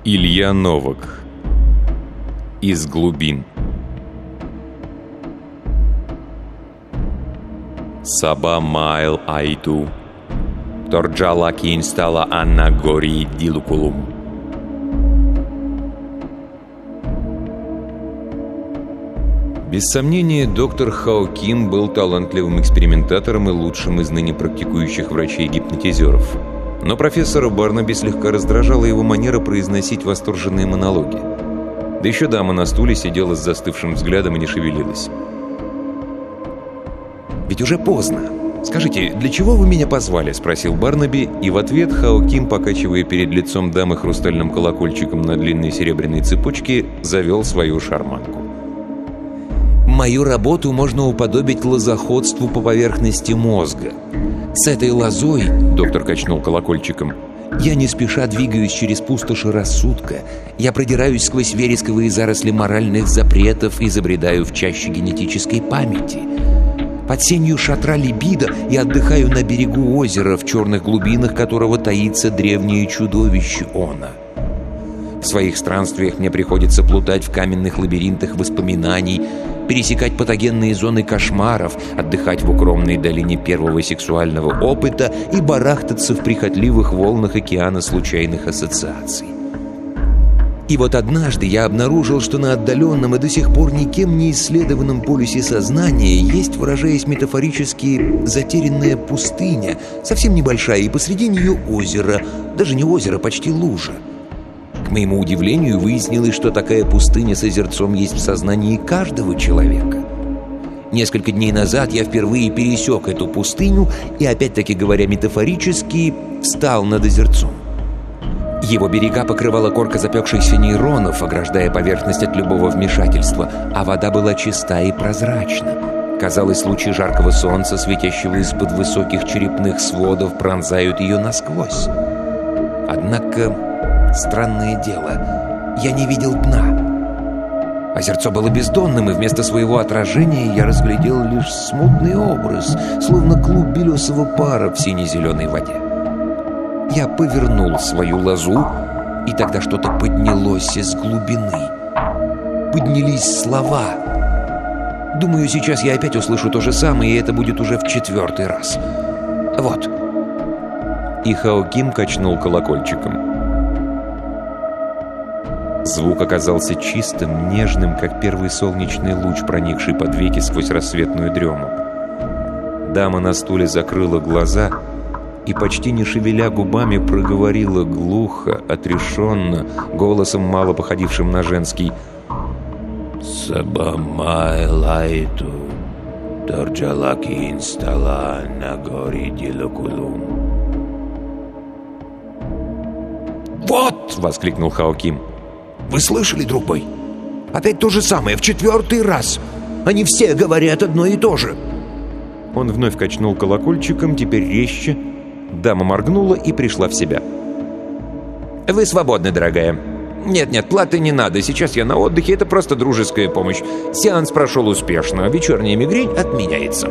Илья Новак. Из глубин. Саба майл айту, торджала кинстала анна гори дилукулум. Без сомнения, доктор Хаоким был талантливым экспериментатором и лучшим из ныне практикующих врачей-гипнотизеров. Но профессора Барнаби слегка раздражала его манера произносить восторженные монологи. Да еще дама на стуле сидела с застывшим взглядом и не шевелилась. «Ведь уже поздно. Скажите, для чего вы меня позвали?» — спросил Барнаби, и в ответ Хаоким, покачивая перед лицом дамы хрустальным колокольчиком на длинной серебряной цепочке, завел свою шарманку. «Мою работу можно уподобить лозоходству по поверхности мозга. С этой лозой, — доктор качнул колокольчиком, — я не спеша двигаюсь через пустоши рассудка, я продираюсь сквозь вересковые заросли моральных запретов и забредаю в чаще генетической памяти. Под сенью шатра либидо я отдыхаю на берегу озера, в черных глубинах которого таится древнее чудовище Она. В своих странствиях мне приходится плутать в каменных лабиринтах воспоминаний, пересекать патогенные зоны кошмаров, отдыхать в укромной долине первого сексуального опыта и барахтаться в прихотливых волнах океана случайных ассоциаций. И вот однажды я обнаружил, что на отдаленном и до сих пор никем не исследованном полюсе сознания есть, выражаясь метафорически, затерянная пустыня, совсем небольшая, и посреди нее озеро, даже не озеро, почти лужа. К моему удивлению, выяснилось, что такая пустыня с озерцом есть в сознании каждого человека. Несколько дней назад я впервые пересек эту пустыню и, опять-таки говоря метафорически, встал над озерцом. Его берега покрывала корка запекшихся нейронов, ограждая поверхность от любого вмешательства, а вода была чиста и прозрачна. Казалось, лучи жаркого солнца, светящего из-под высоких черепных сводов, пронзают ее насквозь. Однако... странное дело, я не видел дна. Озерцо было бездонным, и вместо своего отражения я разглядел лишь смутный образ, словно клуб белесого пара в сине-зеленой воде. Я повернул свою лозу, и тогда что-то поднялось из глубины. Поднялись слова. Думаю, сейчас я опять услышу то же самое, и это будет уже в 4-й раз. Вот. И Хаоким качнул колокольчиком. Звук оказался чистым, нежным, как первый солнечный луч, проникший под веки сквозь рассветную дрему. Дама на стуле закрыла глаза и, почти не шевеля губами, проговорила глухо, отрешенно, голосом, мало походившим на женский: «Сабамай лайту, торджалаки инстала на горе дилукулум». «Вот!» — воскликнул Хаоким. «Вы слышали, друг мой? Опять то же самое, в 4-й раз. Они все говорят одно и то же». Он вновь качнул колокольчиком, теперь резче. Дама моргнула и пришла в себя. «Вы свободны, дорогая. Нет, платы не надо. Сейчас я на отдыхе, это просто дружеская помощь. Сеанс прошел успешно, а вечерняя мигрень отменяется».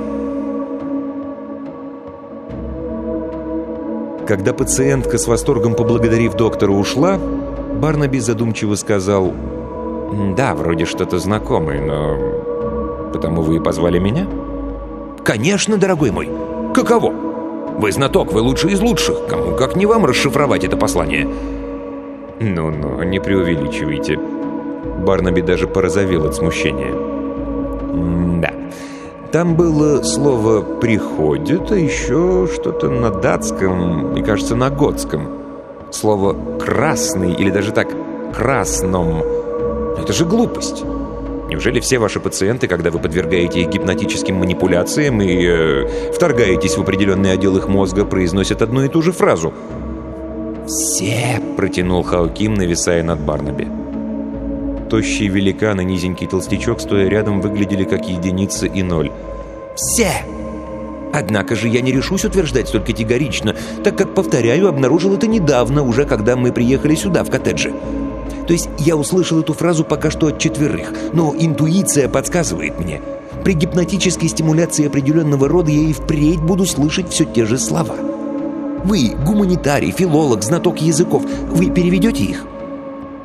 Когда пациентка, с восторгом поблагодарив доктора, ушла, Барнаби задумчиво сказал: «Да, вроде что-то знакомое, но... потому вы и позвали меня?» «Конечно, дорогой мой! Каково? Вы знаток, вы лучший из лучших. Кому как не вам расшифровать это послание?» «Ну, не преувеличивайте». Барнаби даже порозовел от смущения. «Да, там было слово «приходит», а еще что-то на датском и, кажется, на готском. Слово «красный» или даже так «красном». Это же глупость. Неужели все ваши пациенты, когда вы подвергаете их гипнотическим манипуляциям и вторгаетесь в определенный отдел их мозга, произносят одну и ту же фразу? «Все», — протянул Хаоким, нависая над Барнаби. Тощий великан и низенький толстячок, стоя рядом, выглядели как единица и ноль. «Все! Однако же я не решусь утверждать столь категорично, так как, повторяю, обнаружил это недавно, уже когда мы приехали сюда, в коттедже. То есть я услышал эту фразу пока что от 4, но интуиция подсказывает мне. При гипнотической стимуляции определенного рода я и впредь буду слышать все те же слова. Вы, гуманитарий, филолог, знаток языков, вы переведете их?»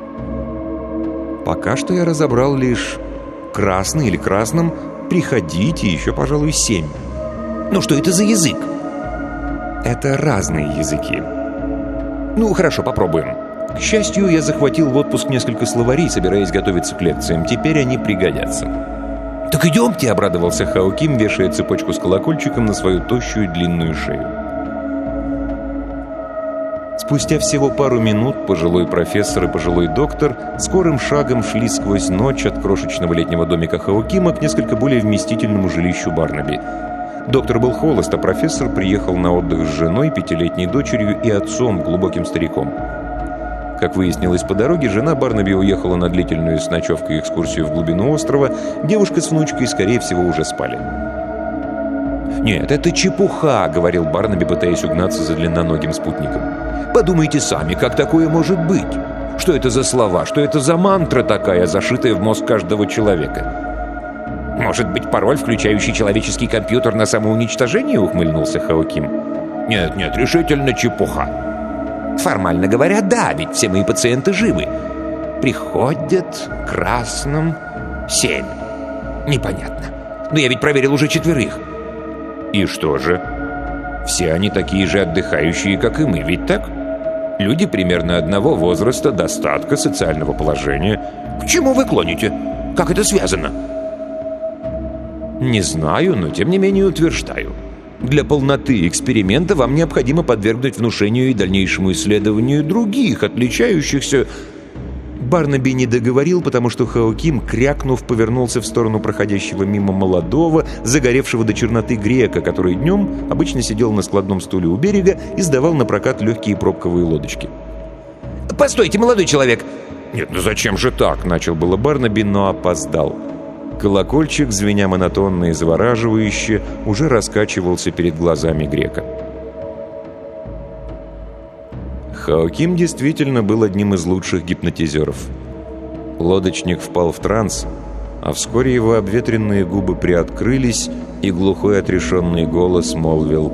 пока что я разобрал лишь красный или красным, приходить и еще, пожалуй, 7. Ну что это за язык? Это разные языки. Ну, хорошо, попробуем. К счастью, я захватил в отпуск несколько словарей, собираясь готовиться к лекциям. Теперь они пригодятся. Так идемте, — обрадовался Хао Ким, вешая цепочку с колокольчиком на свою тощую длинную шею. Спустя всего пару минут пожилой профессор и пожилой доктор скорым шагом шли сквозь ночь от крошечного летнего домика Хао Кима к несколько более вместительному жилищу Барнаби. Доктор был холост, а профессор приехал на отдых с женой, 5-летней дочерью и отцом, глубоким стариком. Как выяснилось по дороге, жена Барнаби уехала на длительную с ночевкой экскурсию в глубину острова. Девушка с внучкой, скорее всего, уже спали. «Нет, это чепуха», — говорил Барнаби, пытаясь угнаться за длинноногим спутником. «Подумайте сами, как такое может быть? Что это за слова? Что это за мантра такая, зашитая в мозг каждого человека?» «Может быть, пароль, включающий человеческий компьютер на самоуничтожение?» — ухмыльнулся Хао Ким. «Нет, решительно чепуха». «Формально говоря, да, ведь все мои пациенты живы. Приходят красным 7. Непонятно. Но я ведь проверил уже 4. И что же? Все они такие же отдыхающие, как и мы, ведь так? Люди примерно одного возраста, достатка, социального положения. К чему вы клоните? Как это связано?» Не знаю, но тем не менее утверждаю. Для полноты эксперимента вам необходимо подвергнуть внушению и дальнейшему исследованию других, отличающихся... Барнаби не договорил, потому что Хао Ким, крякнув, повернулся в сторону проходящего мимо молодого, загоревшего до черноты грека, который днем обычно сидел на складном стуле у берега и сдавал на прокат легкие пробковые лодочки. «Постойте, молодой человек!» «Нет, ну зачем же так?» — начал было Барнаби, но опоздал. Колокольчик, звеня монотонно и завораживающе, уже раскачивался перед глазами грека. Хао Ким действительно был одним из лучших гипнотизеров. Лодочник впал в транс, а вскоре его обветренные губы приоткрылись, и глухой отрешенный голос молвил: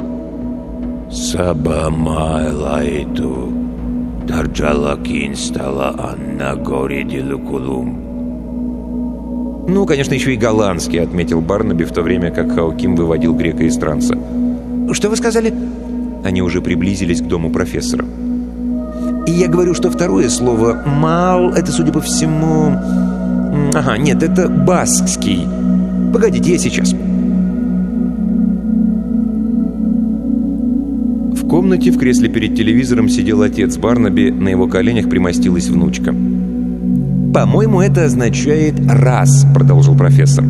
«Сабамайлайту, Дарджалакин стала Анна Гори Дилукулум». «Ну, конечно, еще и голландский», — отметил Барнаби, в то время как Хао Ким выводил грека из транса. «Что вы сказали?» Они уже приблизились к дому профессора. «И я говорю, что второе слово «мал» — это, судя по всему... Ага, нет, это баскский. Погодите, я сейчас». В комнате в кресле перед телевизором сидел отец Барнаби, на его коленях примостилась внучка. «По-моему, это означает «раз», — продолжил профессор.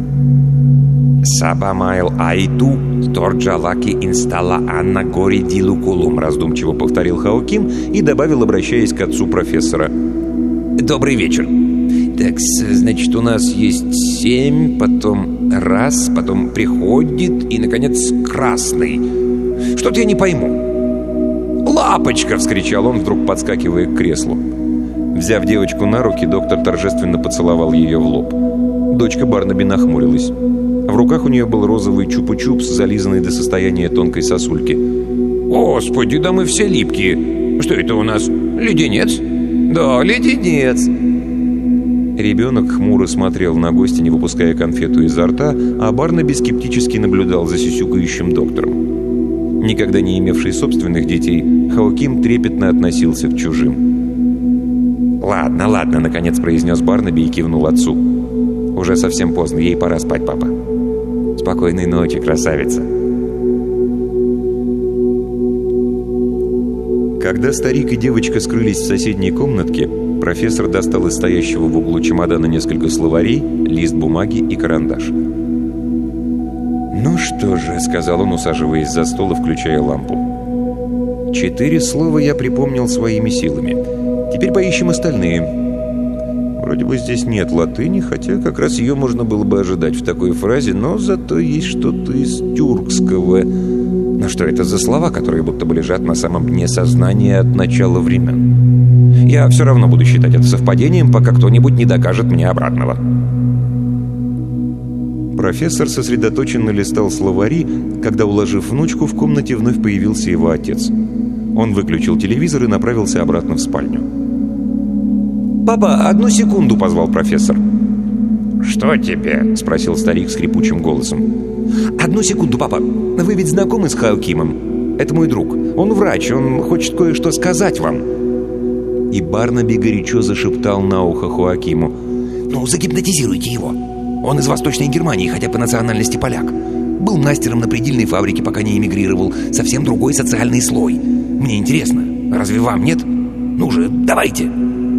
«Сабамайл айту, торджалаки инстала анна гори дилукулум», — раздумчиво повторил Хао Ким и добавил, обращаясь к отцу профессора. «Добрый вечер. Так, значит, у нас есть 7, потом раз, потом приходит и, наконец, красный. Что-то я не пойму». «Лапочка!» — вскричал он, вдруг подскакивая к креслу. Взяв девочку на руки, доктор торжественно поцеловал ее в лоб. Дочка Барнаби нахмурилась. В руках у нее был розовый чупа-чупс, зализанный до состояния тонкой сосульки. «Господи, да мы все липкие! Что это у нас, леденец?» «Да, леденец!» Ребенок хмуро смотрел на гостя, не выпуская конфету изо рта, а Барнаби скептически наблюдал за сюсюкающим доктором. Никогда не имевший собственных детей, Хао Ким трепетно относился к чужим. «Ладно», — наконец произнес Барнаби и кивнул отцу. «Уже совсем поздно, ей пора спать, папа». «Спокойной ночи, красавица». Когда старик и девочка скрылись в соседней комнатке, профессор достал из стоящего в углу чемодана несколько словарей, лист бумаги и карандаш. «Ну что же», — сказал он, усаживаясь за стол и включая лампу. 4 слова я припомнил своими силами. Теперь поищем остальные. Вроде бы здесь нет латыни, хотя как раз ее можно было бы ожидать в такой фразе, но зато есть что-то из тюркского. Но что это за слова, которые будто бы лежат на самом дне сознания от начала времен? Я все равно буду считать это совпадением, пока кто-нибудь не докажет мне обратного. Профессор сосредоточенно листал словари, когда, уложив внучку, в комнате вновь появился его отец. Он выключил телевизор и направился обратно в спальню. «Папа, одну секунду!» — позвал профессор. «Что тебе?» — спросил старик скрипучим голосом. «Одну секунду, папа. Вы ведь знакомы с Хаокимом? Это мой друг. Он врач, он хочет кое-что сказать вам». И Барнаби горячо зашептал на ухо Хоакиму: «Ну, загипнотизируйте его. Он из Восточной Германии, хотя по национальности поляк. Был мастером на предельной фабрике, пока не эмигрировал. Совсем другой социальный слой. Мне интересно, разве вам нет? Ну же, давайте!»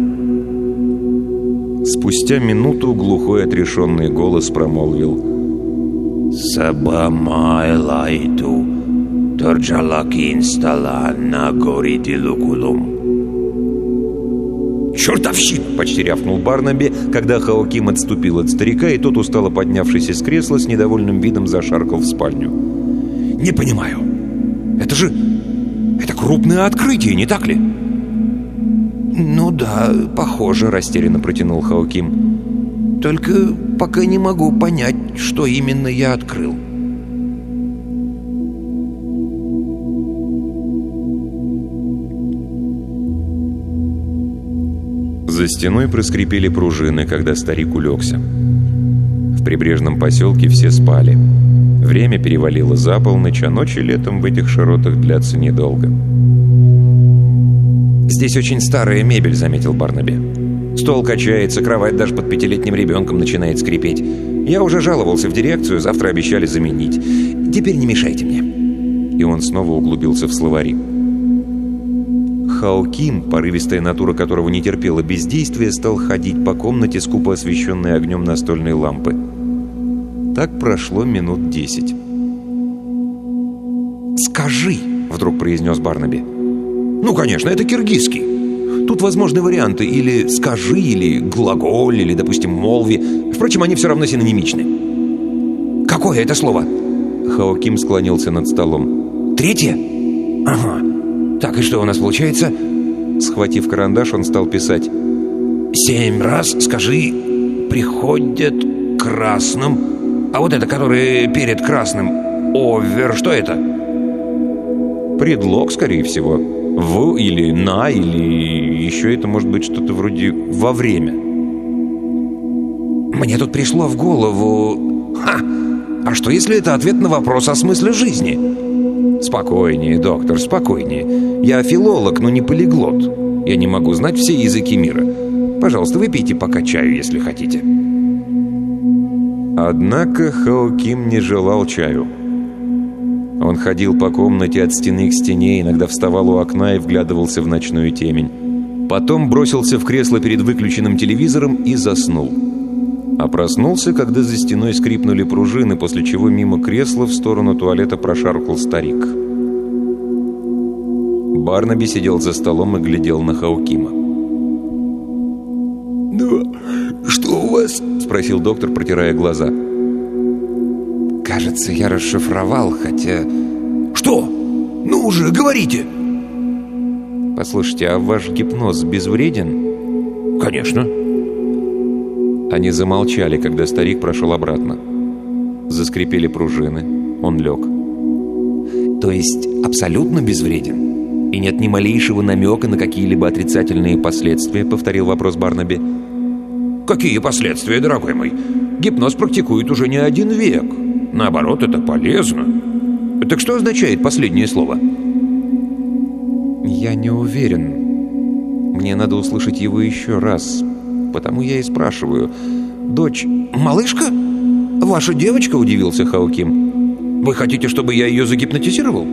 Спустя минуту глухой отрешенный голос промолвил: «Сабамай лайту, торджалаки инстала на горе дилукулум». «Чертовщина!» — почти рявкнул Барнаби, когда Хоаким отступил от старика, и тот, устало поднявшись из кресла, с недовольным видом зашаркал в спальню. «Не понимаю. Это крупное открытие, не так ли?» «Ну да, похоже», — растерянно протянул Хоаким. «Только пока не могу понять, что именно я открыл». За стеной проскрипели пружины, когда старик улегся. В прибрежном поселке все спали. Время перевалило за полночь, а ночи летом в этих широтах длятся недолго. «Здесь очень старая мебель», — заметил Барнаби. «Стол качается, кровать даже под 5-летним ребенком начинает скрипеть. Я уже жаловался в дирекцию, завтра обещали заменить. Теперь не мешайте мне». И он снова углубился в словари. Хаоким, порывистая натура которого не терпела бездействия, стал ходить по комнате, скупо освещенной огнем настольной лампы. Так прошло минут 10. «Скажи», — вдруг произнес Барнаби. «Ну, конечно, это киргизский. Тут возможны варианты или «скажи», или «глаголь», или, допустим, «молви». Впрочем, они все равно синонимичны. Какое это слово?» Хаоким склонился над столом. «Третье? Ага. Так, и что у нас получается?» Схватив карандаш, он стал писать. 7 раз скажи «приходят красным». А вот это, которое перед красным, «овер», что это? Предлог, скорее всего. «В» или «на», или еще это может быть что-то вроде «во время». Мне тут пришло в голову... А что, если это ответ на вопрос о смысле жизни? Спокойнее, доктор, спокойнее. Я филолог, но не полиглот. Я не могу знать все языки мира. Пожалуйста, выпейте пока чаю, если хотите. Однако Хаоким не желал чаю. Он ходил по комнате от стены к стене, иногда вставал у окна и вглядывался в ночную темень. Потом бросился в кресло перед выключенным телевизором и заснул. А проснулся, когда за стеной скрипнули пружины, после чего мимо кресла в сторону туалета прошаркал старик. Барнаби сидел за столом и глядел на Хаокима. «Ну, что у вас?» — спросил доктор, протирая глаза. «Кажется, я расшифровал, хотя...» «Что? Ну уже, говорите!» «Послушайте, а ваш гипноз безвреден?» «Конечно». Они замолчали, когда старик прошел обратно. Заскрипели пружины. Он лег. «То есть абсолютно безвреден? И нет ни малейшего намека на какие-либо отрицательные последствия?» — повторил вопрос Барнаби. «Какие последствия, дорогой мой? Гипноз практикует уже не 1 век. Наоборот, это полезно. Так что означает последнее слово?» «Я не уверен. Мне надо услышать его еще раз. Потому я и спрашиваю. Дочь...» «Малышка? Ваша девочка?» — удивился Хаоким. «Вы хотите, чтобы я ее загипнотизировал?»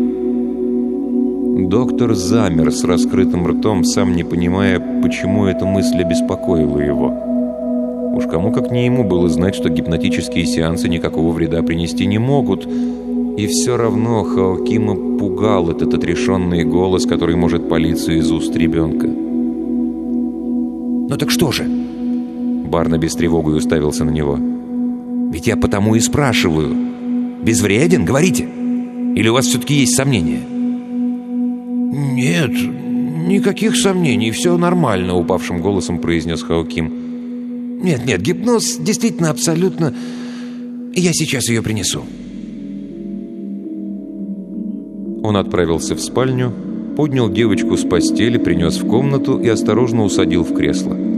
Доктор замер с раскрытым ртом, сам не понимая, почему эта мысль обеспокоила его. Уж кому как не ему было знать, что гипнотические сеансы никакого вреда принести не могут. И все равно Хаокима пугал этот отрешенный голос, который может палиться из уст ребенка. «Ну так что же?» Барнаби с тревогой уставился на него. «Ведь я потому и спрашиваю. Безвреден, говорите? Или у вас все-таки есть сомнения?» «Нет, никаких сомнений, все нормально», — упавшим голосом произнес Хаоким. «Нет, гипноз действительно абсолютно... Я сейчас ее принесу». Он отправился в спальню, поднял девочку с постели, принес в комнату и осторожно усадил в кресло.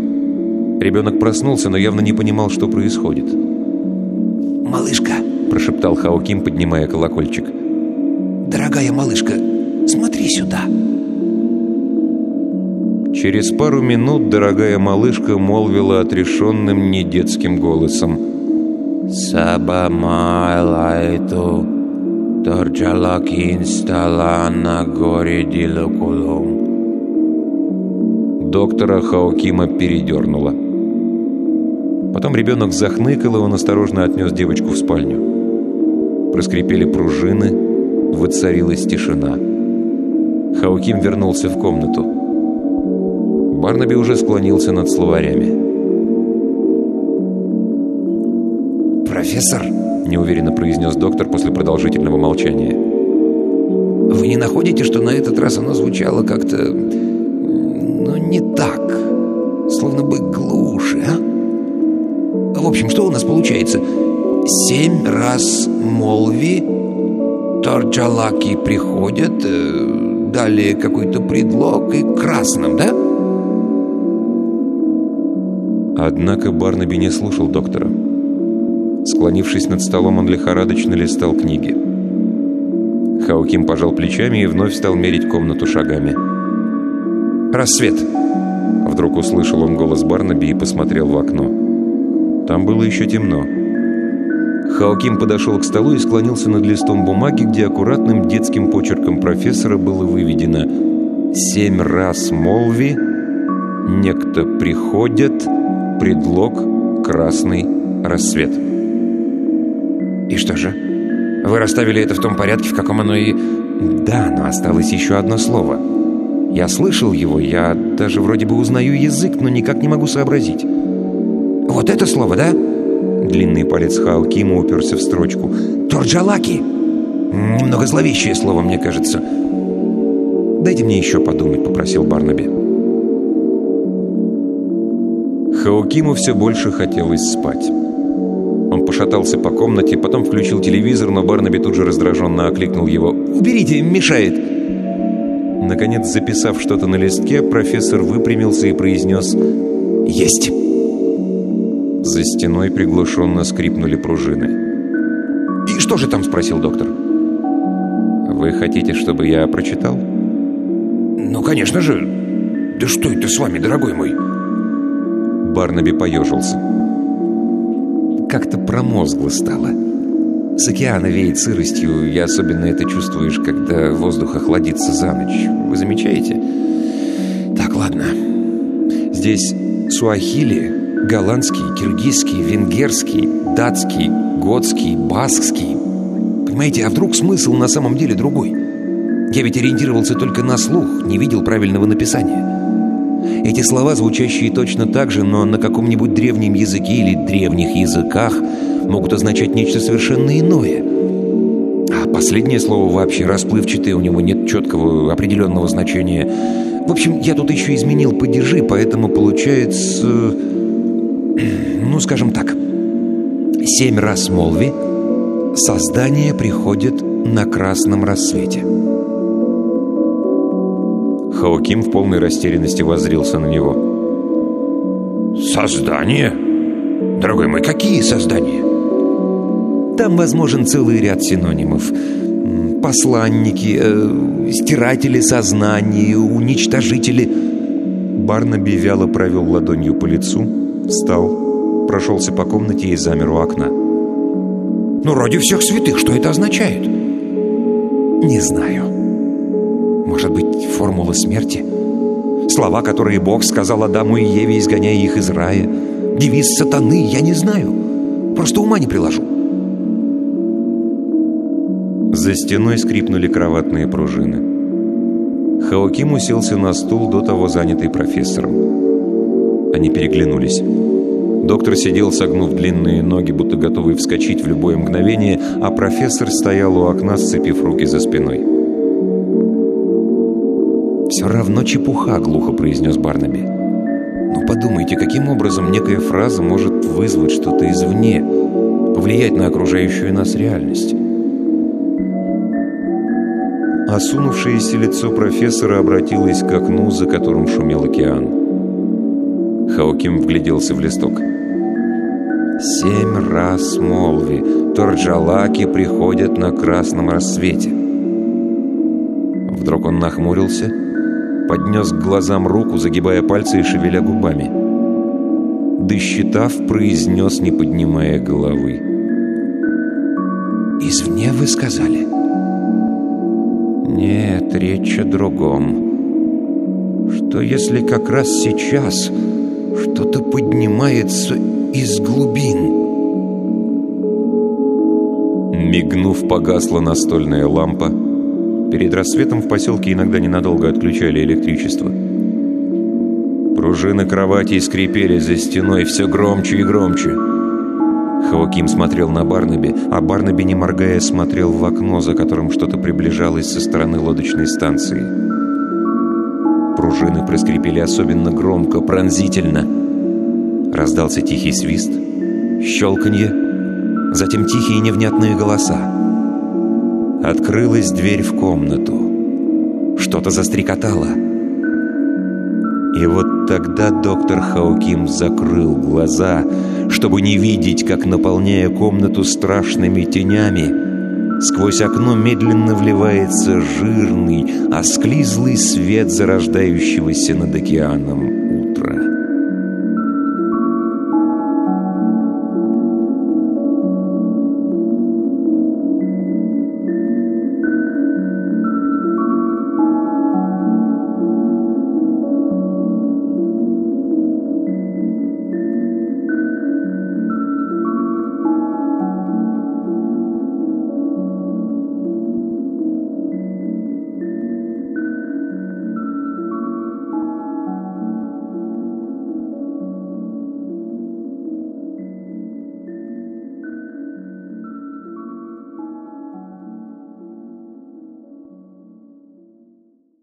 Ребенок проснулся, но явно не понимал, что происходит. «Малышка», — прошептал Хао Ким, поднимая колокольчик. «Дорогая малышка, смотри сюда». Через пару минут дорогая малышка молвила отрешенным недетским голосом: «Саба майлайту, торджалаки инстала на горе дилокулум». Доктора Хао Кима передернуло. Потом ребенок захныкал, и он осторожно отнес девочку в спальню. Проскрипели пружины, воцарилась тишина. Хао Ким вернулся в комнату. Барнаби уже склонился над словарями. «Профессор», — неуверенно произнес доктор после продолжительного молчания, «вы не находите, что на этот раз оно звучало как-то... не так, словно бы глуше, а? В общем, что у нас получается? 7 раз молви, торджалаки приходят, далее какой-то предлог и красным, да?» Однако Барнаби не слушал доктора. Склонившись над столом, он лихорадочно листал книги. Хао Ким пожал плечами и вновь стал мерить комнату шагами. «Рассвет!» Вдруг услышал он голос Барнаби и посмотрел в окно. Там было еще темно. Хао Ким подошел к столу и склонился над листом бумаги, где аккуратным детским почерком профессора было выведено: 7 раз молви, некто приходит, предлог, красный, рассвет. «И что же? Вы расставили это в том порядке, в каком оно и...» «Да, но осталось еще одно слово. Я слышал его, я даже вроде бы узнаю язык, но никак не могу сообразить». «Вот это слово, да?» Длинный палец Хао Кима уперся в строчку. «Торджалаки!» Немного зловещее слово, мне кажется. «Дайте мне еще подумать», — попросил Барнаби. Хао Киму все больше хотелось спать. Он пошатался по комнате, потом включил телевизор, но Барнаби тут же раздраженно окликнул его: «Уберите, мешает!» Наконец, записав что-то на листке, профессор выпрямился и произнес: «Есть!» За стеной приглушенно скрипнули пружины. «И что же там?» — спросил доктор. «Вы хотите, чтобы я прочитал?» «Ну, конечно же! Да что это с вами, дорогой мой?» Барнаби поежился. Как-то промозгло стало. С океана веет сыростью, и особенно это чувствуешь, когда воздух охладится за ночь. Вы замечаете? Так, ладно. Здесь суахили, голландский, киргизский, венгерский, датский, готский, баскский. Понимаете, а вдруг смысл на самом деле другой? Я ведь ориентировался только на слух, не видел правильного написания. Эти слова, звучащие точно так же, но на каком-нибудь древнем языке или древних языках, могут означать нечто совершенно иное. А последнее слово вообще расплывчатое, у него нет четкого определенного значения. В общем, я тут еще изменил падежи, поэтому получается... Ну, скажем так. 7 раз молви, создание приходит на красном рассвете. Хао Ким в полной растерянности воззрился на него. «Создание? Дорогой мой, какие создания?» Там возможен целый ряд синонимов. Посланники, стиратели сознаний, уничтожители. Барнаби вяло провел ладонью по лицу, встал, прошелся по комнате и замер у окна. «Ну, ради всех святых, что это означает?» «Не знаю. Может быть, формула смерти? Слова, которые Бог сказал Адаму и Еве, изгоняя их из рая? Девиз сатаны? Я не знаю. Просто ума не приложу». За стеной скрипнули кроватные пружины. Хао Ким уселся на стул, до того занятый профессором. Они переглянулись. Доктор сидел, согнув длинные ноги, будто готовый вскочить в любое мгновение, а профессор стоял у окна, сцепив руки за спиной. «Все равно чепуха», — глухо произнес Барнаби. «Ну подумайте, каким образом некая фраза может вызвать что-то извне, повлиять на окружающую нас реальность?» Осунувшееся лицо профессора обратилось к окну, за которым шумел океан. Хаоким вгляделся в листок. 7 раз молви. Торджалаки приходят на красном рассвете. Вдруг он нахмурился, поднес к глазам руку, загибая пальцы и шевеля губами. Досчитав, произнес, не поднимая головы: «Извне вы сказали?» «Нет, речь о другом. Что если как раз сейчас что-то поднимается из глубин?» Мигнув, погасла настольная лампа. Перед рассветом в поселке иногда ненадолго отключали электричество. Пружины кроватей скрипели за стеной все громче и громче. Хаоким смотрел на Барнаби, а Барнаби, не моргая, смотрел в окно, за которым что-то приближалось со стороны лодочной станции. Пружины проскрипели особенно громко, пронзительно. Раздался тихий свист, щелканье, затем тихие невнятные голоса. Открылась дверь в комнату. Что-то застрекотало. И вот тогда доктор Хаоким закрыл глаза, чтобы не видеть, как, наполняя комнату страшными тенями, сквозь окно медленно вливается жирный, осклизлый свет зарождающегося над океаном.